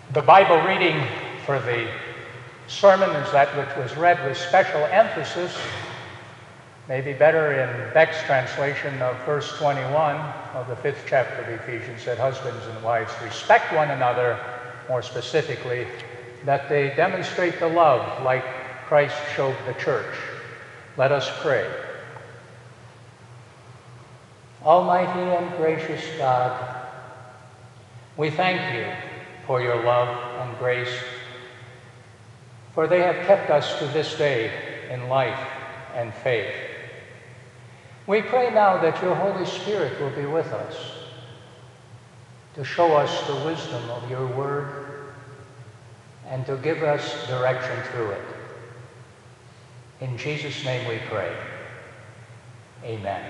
The Bible reading for the sermon is that which was read with special emphasis, maybe better in Beck's translation of verse 21 of the 5th chapter of Ephesians, that husbands and wives respect one another, more specifically, that they demonstrate the love like Christ showed the church. Let us pray. Almighty and gracious God, we thank you for your love and grace, for they have kept us to this day in life and faith. We pray now that your Holy Spirit will be with us to show us the wisdom of your word and to give us direction through it. In Jesus' name we pray. Amen.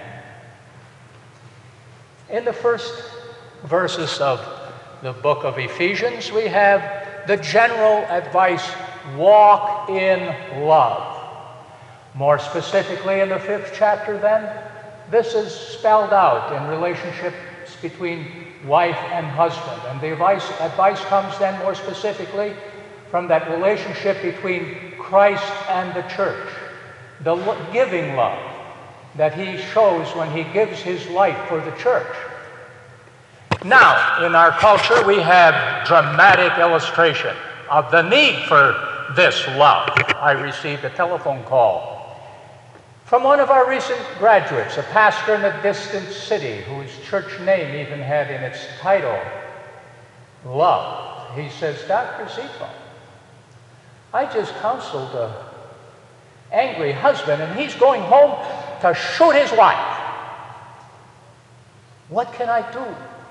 In the first verses of the book of Ephesians, we have the general advice, walk in love. More specifically, in the 5th chapter, then, this is spelled out in relationships between wife and husband. And the advice comes then more specifically from that relationship between Christ and the church, the giving love that he shows when he gives his life for the church. Now, in our culture, we have dramatic illustration of the need for this love. I received a telephone call from one of our recent graduates, a pastor in a distant city whose church name even had in its title, Love. He says, Dr. Zito, I just counseled an angry husband and he's going home to shoot his wife. What can I do?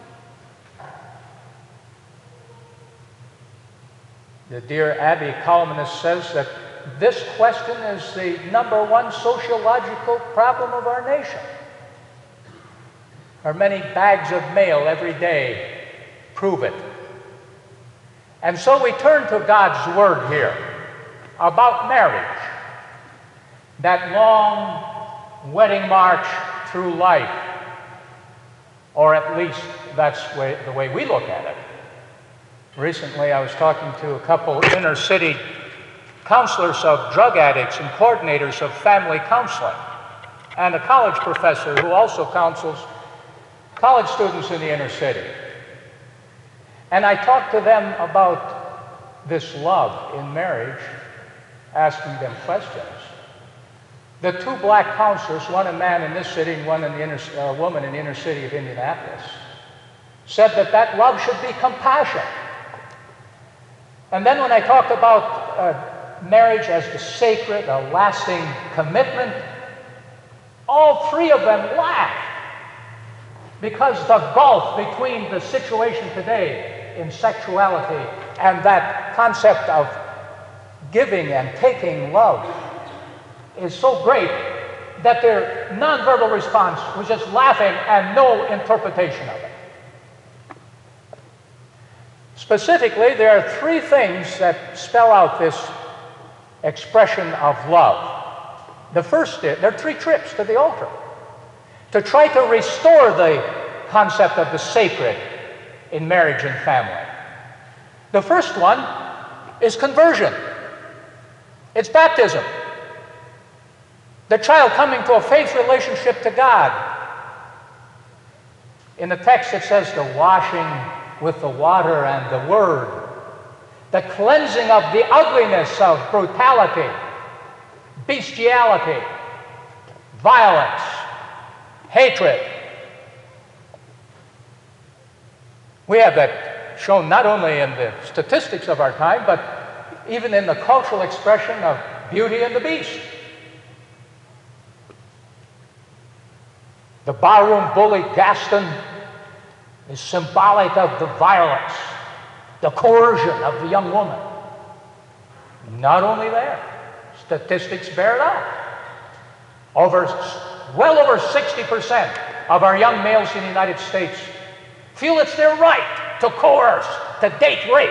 The dear Abby columnist says that this question is the #1 sociological problem of our nation. Our many bags of mail every day prove it. And so we turn to God's word here about marriage, that long wedding march through life, or at least that's the way we look at it. Recently, I was talking to a couple inner city counselors of drug addicts and coordinators of family counseling, and a college professor who also counsels college students in the inner city. And I talked to them about this love in marriage, asking them questions. The two black counselors, one a man in this city and one a woman in the inner city of Indianapolis, said that love should be compassion. And then when I talked about marriage as the sacred, a lasting commitment, all three of them laughed, because the gulf between the situation today in sexuality and that concept of giving and taking love is so great that their nonverbal response was just laughing and no interpretation of it. Specifically, there are three things that spell out this expression of love. The first is, there are 3 trips to the altar to try to restore the concept of the sacred in marriage and family. The first one is conversion. It's baptism. The child coming to a faith relationship to God. In the text it says the washing with the water and the word, the cleansing of the ugliness of brutality, bestiality, violence, hatred. We have that shown not only in the statistics of our time, but even in the cultural expression of Beauty and the Beast. The barroom bully Gaston is symbolic of the violence, the coercion of the young woman. Not only that, statistics bear it out. Well over 60% of our young males in the United States feel it's their right to coerce, to date rape.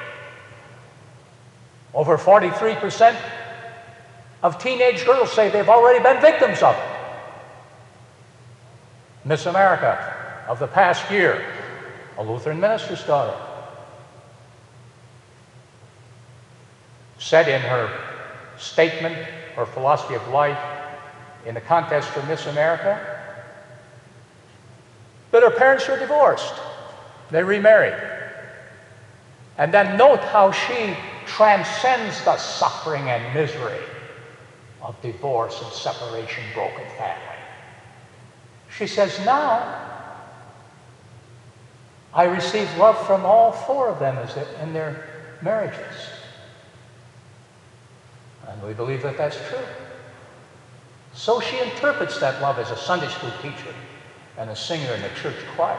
Over 43% of teenage girls say they've already been victims of it. Miss America of the past year, a Lutheran minister's daughter. said in her statement, her philosophy of life, in the contest for Miss America, that her parents were divorced. They remarried. And then note how she transcends the suffering and misery of divorce and separation, broken family. She says, now I receive love from all four of them in their marriages. And we believe that that's true. So she interprets that love as a Sunday school teacher and a singer in the church choir.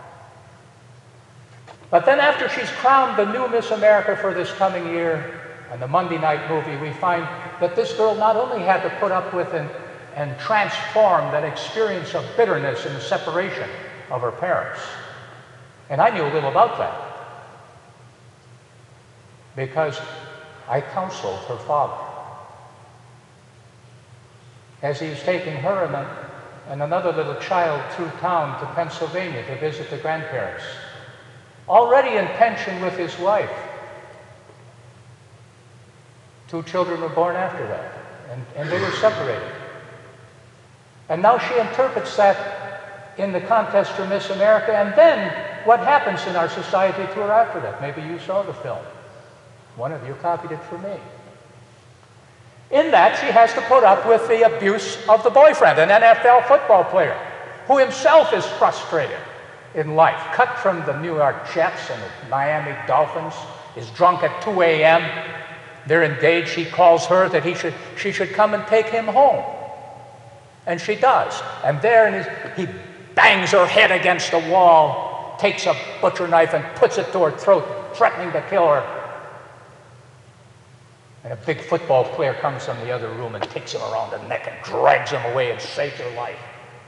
But then after she's crowned the new Miss America for this coming year, and the Monday night movie, we find that this girl not only had to put up with and transform that experience of bitterness and the separation of her parents. And I knew a little about that because I counseled her father as he was taking her and another little child through town to Pennsylvania to visit the grandparents, already in pension with his wife. 2 children were born after that, and they were separated. And now she interprets that in the contest for Miss America, and then what happens in our society to her after that. Maybe you saw the film. One of you copied it for me. In that, she has to put up with the abuse of the boyfriend, an NFL football player, who himself is frustrated in life, cut from the New York Jets and the Miami Dolphins, is drunk at 2 a.m., they're engaged. He calls her that she should come and take him home. And she does. And there he bangs her head against the wall, takes a butcher knife and puts it to her throat, threatening to kill her. And a big football player comes from the other room and takes him around the neck and drags him away and saves her life.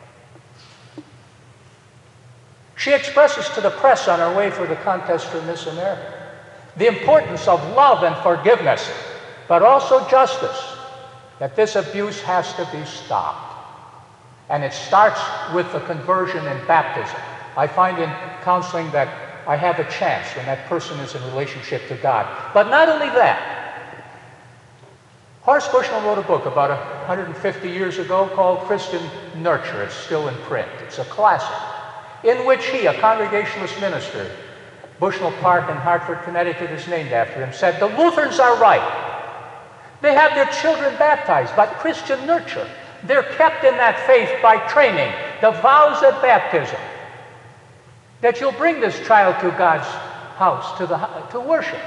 She expresses to the press on her way for the contest for Miss America the importance of love and forgiveness, but also justice, that this abuse has to be stopped. And it starts with the conversion and baptism. I find in counseling that I have a chance when that person is in relationship to God. But not only that, Horace Bushnell wrote a book about 150 years ago called Christian Nurture. It's still in print. It's a classic, in which he, a Congregationalist minister, Bushnell Park in Hartford, Connecticut is named after him, said, the Lutherans are right. They have their children baptized, but Christian nurture. They're kept in that faith by training, the vows at baptism, that you'll bring this child to God's house, to worship.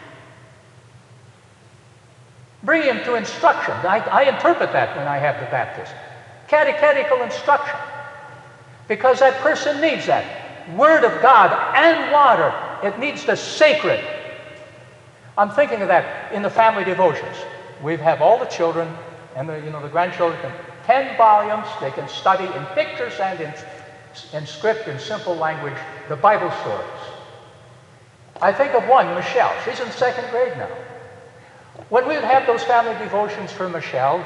Bring him to instruction. I interpret that when I have the baptism. Catechetical instruction. Because that person needs that. Word of God and water. It needs the sacred. I'm thinking of that in the family devotions. We have all the children and the grandchildren, 10 volumes. They can study in pictures and in script, in simple language, the Bible stories. I think of one, Michelle. She's in 2nd grade now. When we would have those family devotions for Michelle,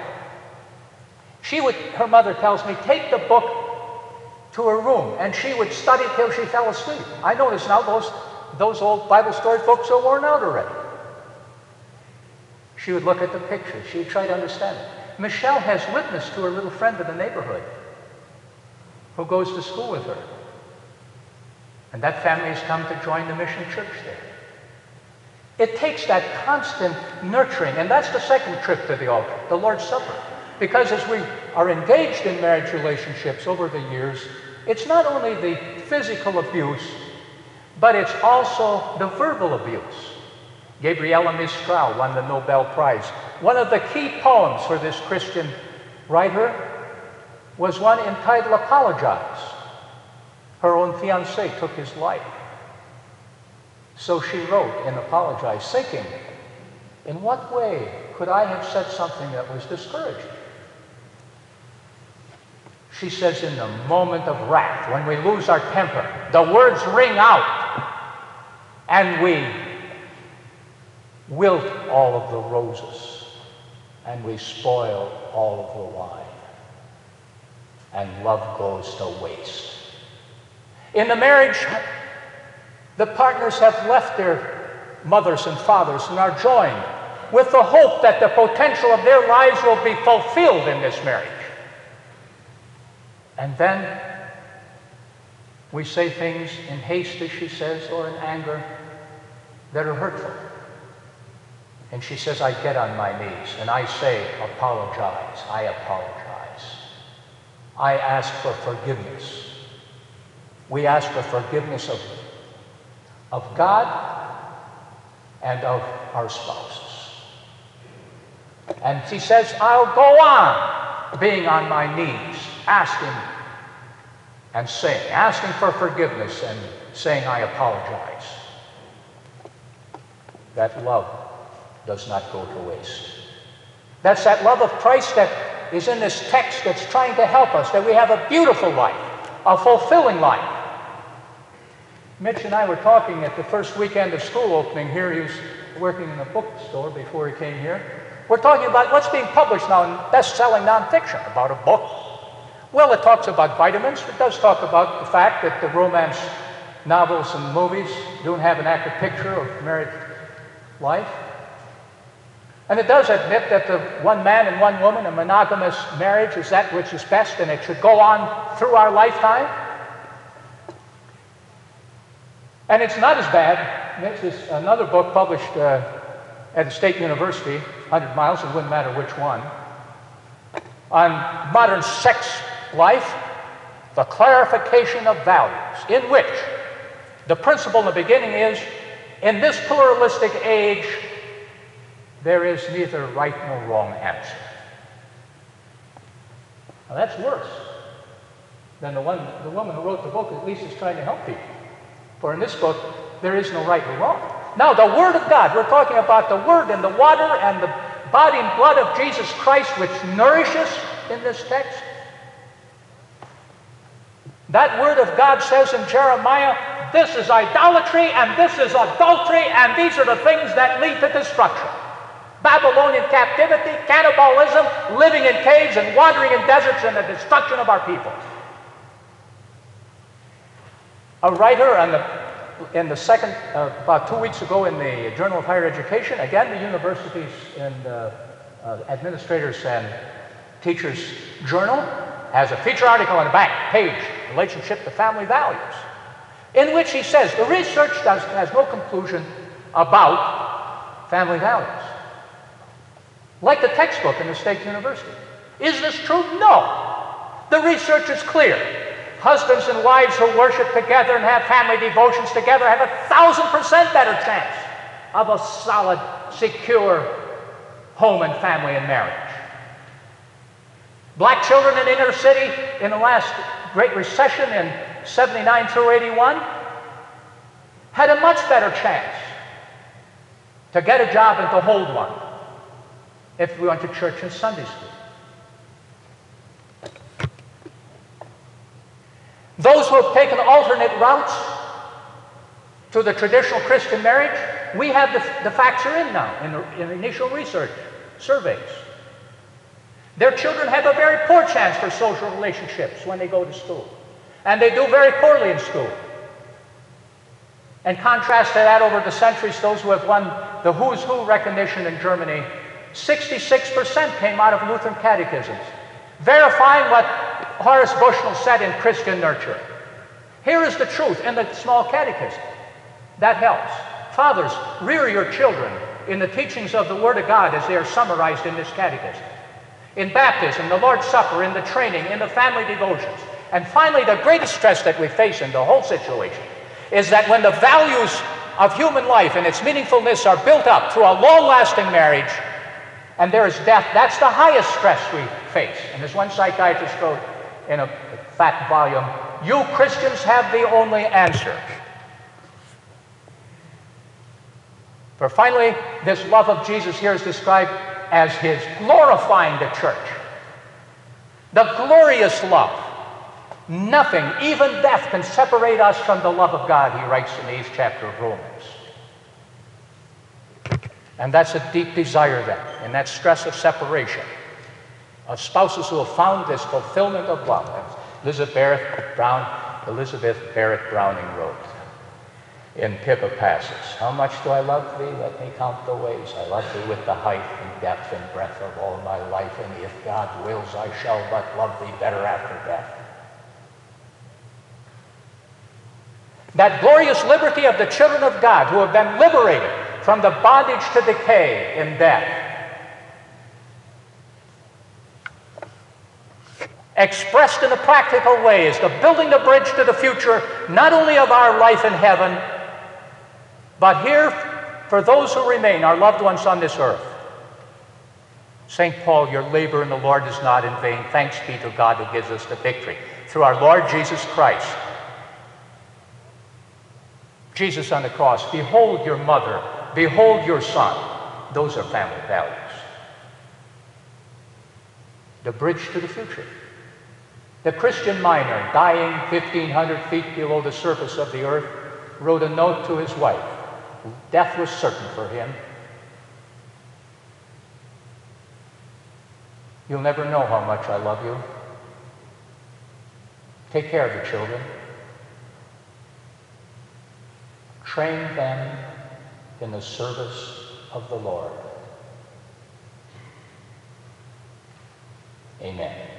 her mother tells me, take the book to her room, and she would study till she fell asleep. I notice now those old Bible story books are worn out already. She would look at the pictures. She would try to understand it. Michelle has witnessed to her little friend in the neighborhood who goes to school with her. And that family has come to join the mission church there. It takes that constant nurturing, and that's the second trip to the altar, the Lord's Supper. Because as we are engaged in marriage relationships over the years, it's not only the physical abuse, but it's also the verbal abuse. Gabriela Mistral won the Nobel Prize. One of the key poems for this Christian writer was one entitled Apologize. Her own fiancé took his life. So she wrote and apologized, thinking, in what way could I have said something that was discouraging? She says, in the moment of wrath, when we lose our temper, the words ring out, and we wilt all of the roses, and we spoil all of the wine, and love goes to waste. In the marriage, the partners have left their mothers and fathers and are joined with the hope that the potential of their lives will be fulfilled in this marriage. And then we say things in haste, as she says, or in anger that are hurtful. And she says, I get on my knees and I say, apologize. I apologize. I ask for forgiveness. We ask for forgiveness of God and of our spouses. And she says, I'll go on being on my knees, asking and saying, asking for forgiveness and saying, I apologize. That love does not go to waste. That's that love of Christ that is in this text that's trying to help us, that we have a beautiful life, a fulfilling life. Mitch and I were talking at the first weekend of school opening here. He was working in a bookstore before he came here. We're talking about what's being published now in best-selling nonfiction about a book. Well, it talks about vitamins. It does talk about the fact that the romance novels and movies don't have an accurate picture of married life. And it does admit that the one man and one woman, a monogamous marriage, is that which is best, and it should go on through our lifetime. And it's not as bad. This is another book published at a state university, 100 miles, it wouldn't matter which one, on modern sex life, the clarification of values, in which the principle in the beginning is, in this pluralistic age, there is neither right nor wrong answer. Now that's worse than the woman who wrote the book at least is trying to help people. For in this book, there is no right or wrong. Now the Word of God, we're talking about the Word and the water and the body and blood of Jesus Christ, which nourishes in this text. That Word of God says in Jeremiah, this is idolatry and this is adultery and these are the things that lead to destruction. Babylonian captivity, cannibalism, living in caves and wandering in deserts, and the destruction of our people. A writer in the second, about 2 weeks ago in the Journal of Higher Education, again the universities and administrators and teachers journal, has a feature article on the back page, Relationship to Family Values, in which he says the research has no conclusion about family values. Like the textbook in the State University. Is this true? No. The research is clear. Husbands and wives who worship together and have family devotions together have 1,000% better chance of a solid, secure home and family and marriage. Black children in inner city in the last Great Recession in 79 through 81 had a much better chance to get a job and to hold one if we went to church and Sunday school. Those who have taken alternate routes to the traditional Christian marriage, we have the facts are in now in initial research surveys. Their children have a very poor chance for social relationships when they go to school. And they do very poorly in school. And contrast to that over the centuries, those who have won the who's who recognition in Germany, 66% came out of Lutheran catechisms, verifying what Horace Bushnell said in Christian Nurture. Here is the truth in the small catechism. That helps. Fathers, rear your children in the teachings of the Word of God as they are summarized in this catechism. In baptism, the Lord's Supper, in the training, in the family devotions. And finally, the greatest stress that we face in the whole situation is that when the values of human life and its meaningfulness are built up through a long-lasting marriage, and there is death, that's the highest stress we face. And as one psychiatrist wrote in a fat volume, you Christians have the only answer. For finally, this love of Jesus here is described as his glorifying the church. The glorious love. Nothing, even death, can separate us from the love of God, he writes in the 8th chapter of Romans. And that's a deep desire then, in that stress of separation, of spouses who have found this fulfillment of love, as Elizabeth Barrett Browning wrote. in Pippa Passes. How much do I love thee? Let me count the ways. I love thee with the height and depth and breadth of all my life, and if God wills, I shall but love thee better after death. That glorious liberty of the children of God who have been liberated from the bondage to decay in death, expressed in a practical way, is the building the bridge to the future, not only of our life in heaven, but here for those who remain, our loved ones on this earth. St. Paul, your labor in the Lord is not in vain. Thanks be to God who gives us the victory through our Lord Jesus Christ. Jesus on the cross, behold your mother, behold your son. Those are family values. The bridge to the future. The Christian miner, dying 1,500 feet below the surface of the earth, wrote a note to his wife. Death was certain for him. You'll never know how much I love you. Take care of the children. Train them in the service of the Lord. Amen.